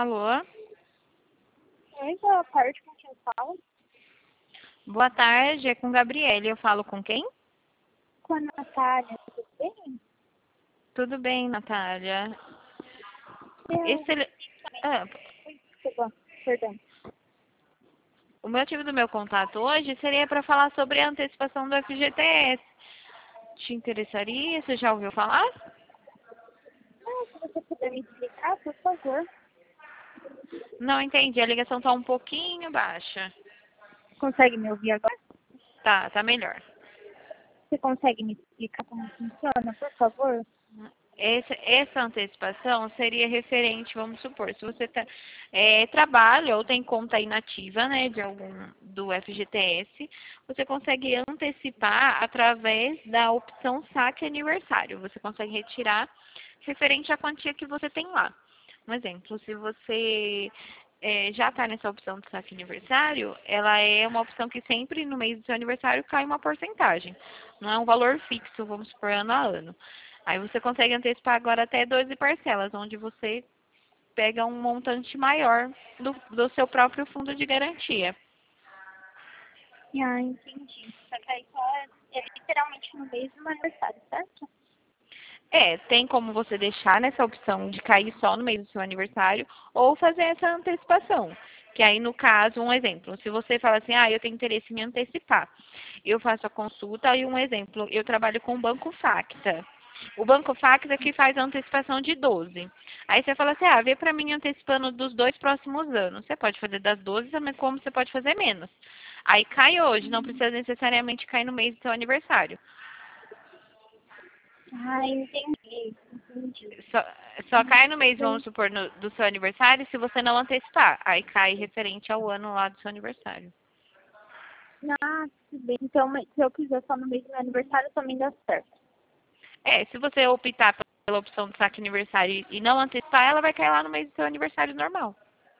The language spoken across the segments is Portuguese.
Alô? Oi, boa tarde, com quem fala? Boa tarde, é com Gabriele. Eu falo com quem? Com a Natália, tudo bem? Tudo bem, Natália. Eu... Ah, Desculpa, perdão. o motivo do meu contato hoje seria para falar sobre a antecipação do FGTS. Te interessaria? Você já ouviu falar? Se você puder me explicar, por favor. Não entendi, a ligação está um pouquinho baixa. Consegue me ouvir agora? Tá melhor. Você consegue me explicar como funciona, por favor? Essa antecipação seria referente, vamos supor, se você trabalha ou tem conta inativa, né, de algum do FGTS, você consegue antecipar através da opção saque aniversário. Você consegue retirar referente à quantia que você tem lá. Um exemplo, se você já está nessa opção de saque aniversário, ela é uma opção que sempre no mês do seu aniversário cai uma porcentagem. Não é um valor fixo, vamos supor, ano a ano. Aí você consegue antecipar agora até 12 parcelas, onde você pega um montante maior do seu próprio fundo de garantia. Entendi. Só que aí só é literalmente no mês do meu aniversário, certo? Tem como você deixar nessa opção de cair só no mês do seu aniversário ou fazer essa antecipação. Que aí, no caso, um exemplo, se você fala assim, eu tenho interesse em me antecipar, eu faço a consulta e um exemplo, eu trabalho com o Banco Facta. O Banco Facta que faz a antecipação de 12. Aí você fala assim, vê para mim antecipando dos 2 próximos anos. Você pode fazer das 12, mas como você pode fazer menos. Aí cai hoje, não precisa necessariamente cair no mês do seu aniversário. Entendi. Só cai no mês, vamos supor, do seu aniversário, se você não antecipar. Aí cai referente ao ano lá do seu aniversário. Tudo bem. Então, mas se eu quiser só no mês do meu aniversário, também dá certo. Se você optar pela opção do saque aniversário e não antecipar, ela vai cair lá no mês do seu aniversário normal.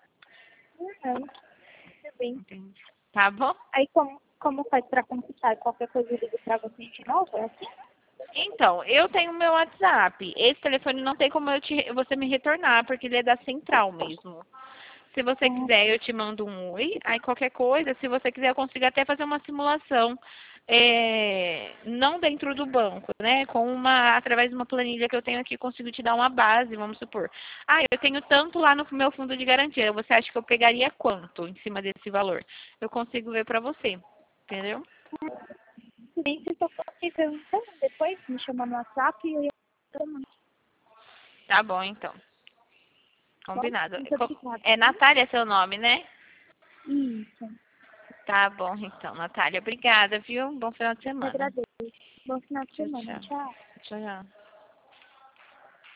Tudo bem. Entendi. Tá bom? Aí como faz pra consultar? Qualquer coisa eu ligo pra você de novo, é assim? Então, eu tenho o meu WhatsApp. Esse telefone não tem como você me retornar, porque ele é da central mesmo. Se você quiser, eu te mando um oi. Aí qualquer coisa, se você quiser, eu consigo até fazer uma simulação. Não dentro do banco, né? Através de uma planilha que eu tenho aqui, consigo te dar uma base, vamos supor. Eu tenho tanto lá no meu fundo de garantia. Você acha que eu pegaria quanto em cima desse valor? Eu consigo ver pra você. Entendeu? Tudo bem, se eu for aqui perguntando depois, me chama no WhatsApp e eu ia tomar. Tá bom, então. Bom, Combinado. muito obrigada. É Natália seu nome, né? Isso, Tá bom, então, Natália. Obrigada, viu? Bom final de eu semana. agradeço. Bom final de Tchau, semana. tchau. Tchau. Tchau, tchau.